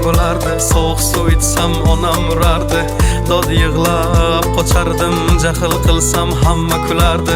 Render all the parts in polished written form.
bo'lardi. Sovuq suv ichsam onam urardi. Dod yig'lab qochardim, jahl qilsam hamma kulardi.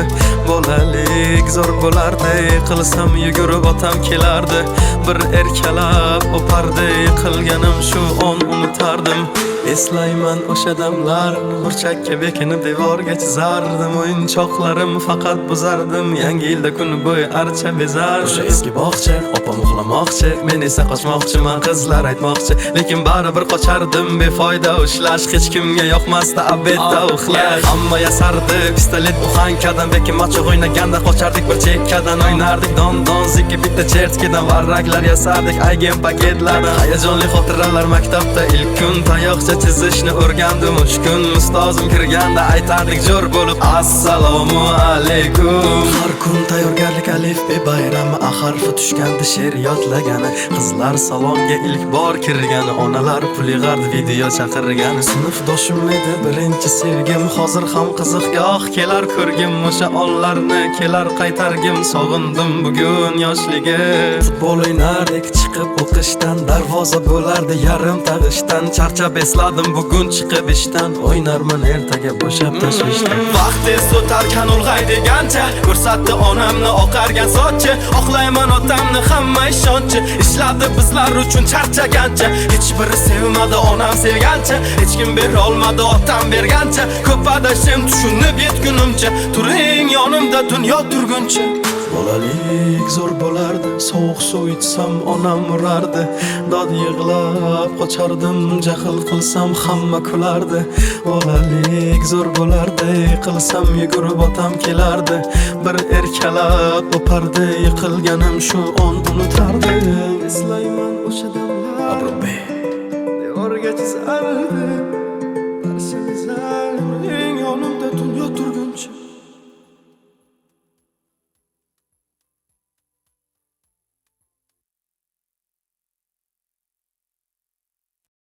Bolalik zo'r bo'lardi, qilsam yugurib otam kelardi. Bir erkalab o'pardi, qilganim shu on unutardim. Eslayman o'sha damlar, burchakka bekinib devorga chizardim. O'yinchoqlarim faqat buzardim, yangi yilda kun bo'yi archa bezar. O'sha eski bog'cha, opam uxlamoqchi, men esa qochmoqchiman, qizlar aytmoqchi. Lekin baribir qochardim, befoyda ushlash, hech kimga yoqmasdi abedda uxlash. Hamma yasardi, pistolet buxankadan, bekin machoq o'ynaganda qochardik bir chekkadan. O'ynardik don zikki bitta chertkidan, varraklar yasardik aygen paketlardan. Hayajonli xotiralar maktabda ilk kun, tayoqcha chizishni o'rgandim uch kun. Ustozim kirganda aytardik jo'r bo'lib assalomu alaykum. Har kun tayyorgarlik alif be bayrami, harfi tushganda she'r yodlagani. Qizlar salonga ilk bor kirgani, onalar pul yig'ardi video chaqirgani. Sinfdoshim edi birinchi sevgim, hozir ham qiziqgoh kelar ko'rgim. O'sha onlarni kelar qaytargim, sog'indim bugun yoshligim. Futbol o'ynardik chiqib o'qishdan, darvoza bo'lardi yarim tag'ishdan. Charchab esladim bugun chiqib ishdan, o'ynarman ertaga bo'shab tashvishdan. Vaqt tez o'tarkan ulg'ay degancha, ko'rsatdi onamni oqargan sochi. Oqlayman otamni hamma ishonchi, ishladi bizlar uchun charchagancha. Hech biri sevmadi onam sevgancha, hech kim bera olmadi otam bergancha. Ko'p adashim tushunib yetgunimcha, turing yonimda dunyo turguncha. Bolalik zo'r bo'lardi, sovuq suv ichsam onam urardi. Dod yig'lab qochardim, jahl qilsam hamma kulardi. Bolalik zo'r bo'lardi, qilsam yugurib otam kelardi. Bir erkalab o'pardi, yiqilganim shu on unutardi. Eslayman o'sha damlar, devorga chizardi.